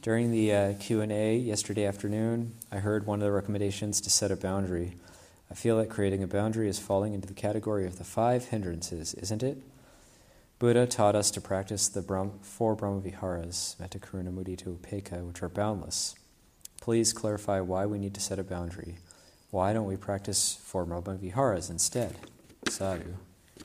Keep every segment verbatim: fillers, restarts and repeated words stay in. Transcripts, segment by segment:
During the uh, Q and A yesterday afternoon, I heard one of the recommendations to set a boundary. I feel that creating a boundary is falling into the category of the five hindrances, isn't it? Buddha taught us to practice the Brahm, four Brahmaviharas, metta, karuna, mudita, upekkha, which are boundless. Please clarify why we need to set a boundary. Why don't we practice four Brahmaviharas instead? Sadhu.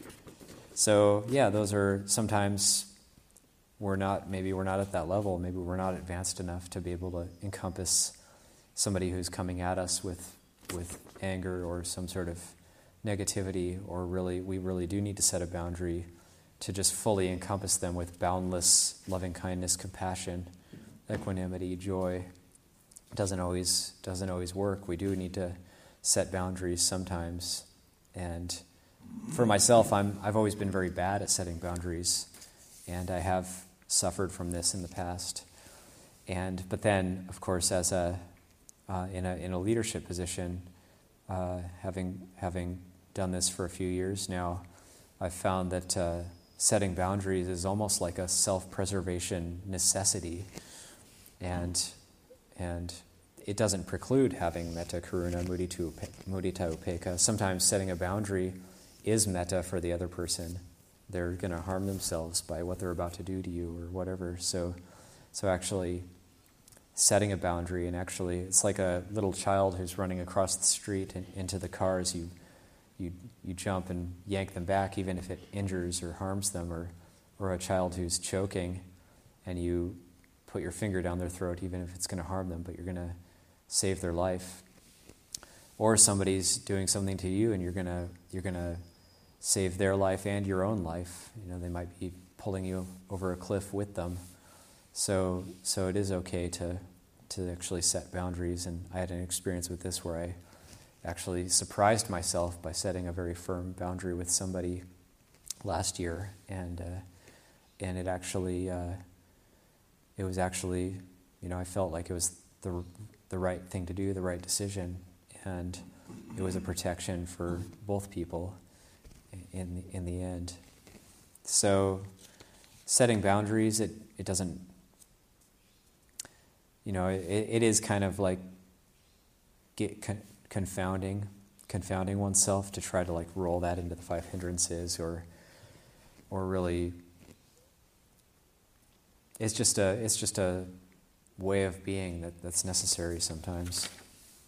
So, yeah, those are sometimes we're not, maybe we're not at that level. Maybe we're not advanced enough to be able to encompass somebody who's coming at us with with anger or some sort of negativity, or really, we really do need to set a boundary to just fully encompass them with boundless loving kindness, compassion, equanimity, joy. Doesn't always doesn't always work. We do need to set boundaries sometimes. And for myself, I'm I've always been very bad at setting boundaries, and I have suffered from this in the past. And but then, of course, as a uh, in a in a leadership position, uh, having having done this for a few years now, I've found that uh, setting boundaries is almost like a self-preservation necessity, and and it doesn't preclude having metta, karuna, mudita, mudita, upekkha. Sometimes setting a boundary is metta for the other person. They're going to harm themselves by what they're about to do to you or whatever. So, so actually setting a boundary, and actually it's like a little child who's running across the street and into the cars. You, you, you jump and yank them back, even if it injures or harms them, or, or a child who's choking, and you put your finger down their throat, even if it's going to harm them, but you're going to save their life. Or somebody's doing something to you, and you're going to you're going to save their life and your own life. You know, they might be pulling you over a cliff with them. So so it is okay to to actually set boundaries. And I had an experience with this where I actually surprised myself by setting a very firm boundary with somebody last year, and uh, and it actually uh, it was actually, you know, I felt like it was the the right thing to do, the right decision, and it was a protection for both people in in the end. So setting boundaries, it, it doesn't, you know, it, it is kind of like get con- confounding, confounding oneself to try to like roll that into the five hindrances, or or really, it's just a it's just a way of being that, that's necessary sometimes.